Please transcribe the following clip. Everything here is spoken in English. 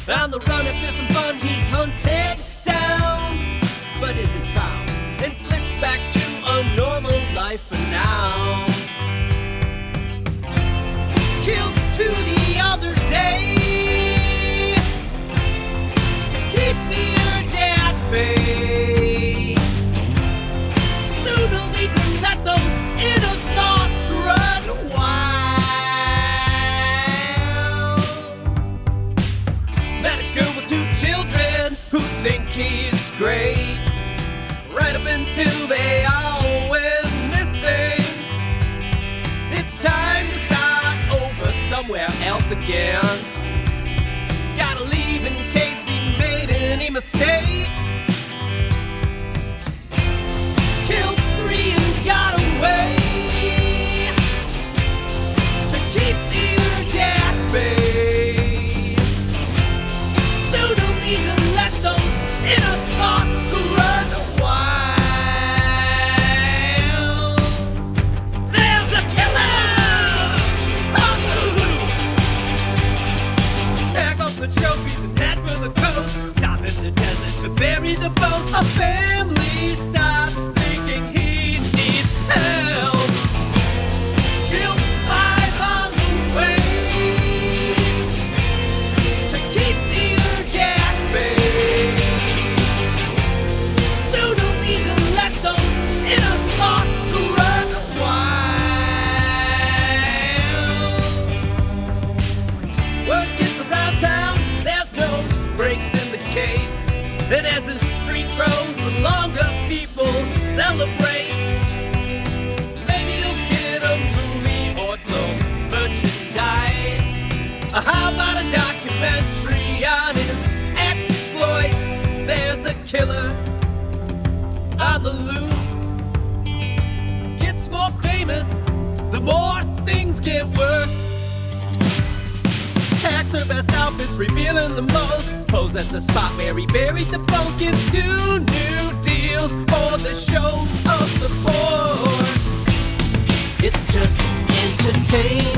On the run after some fun, he's hunted down, but isn't found, and slips back to a normal life for now. Killed two the other day to keep the urge at bay. Soon he'll need to let those inner thoughts run wild. Met a girl with two children who think he's great, right up until they all went missing. It's time to start over somewhere else again. Gotta leave in case he made any mistakes. Killed three and got away to keep the urge at bay. Soon he'll need to let those inner thoughts run wild. There's a killer on the loose. Pack up the trophies and head for the coast. Stop in the desert to bury the bones. A family stops thinking he needs help. Killed five on the way to keep the urge at bay. Soon he'll need to let those inner thoughts run wild. Word gets around town, there's no breaks in the case. And as the street grows, the longer people celebrate. Maybe you'll get a movie or some merchandise. How about a documentary on his exploits? There's a killer on the loose. Gets more famous the more things get worse. Packs her best outfits, revealing the most. Pose at the spot where he buried the bones. Gets 2 new deals for the shows of support. It's just entertainment.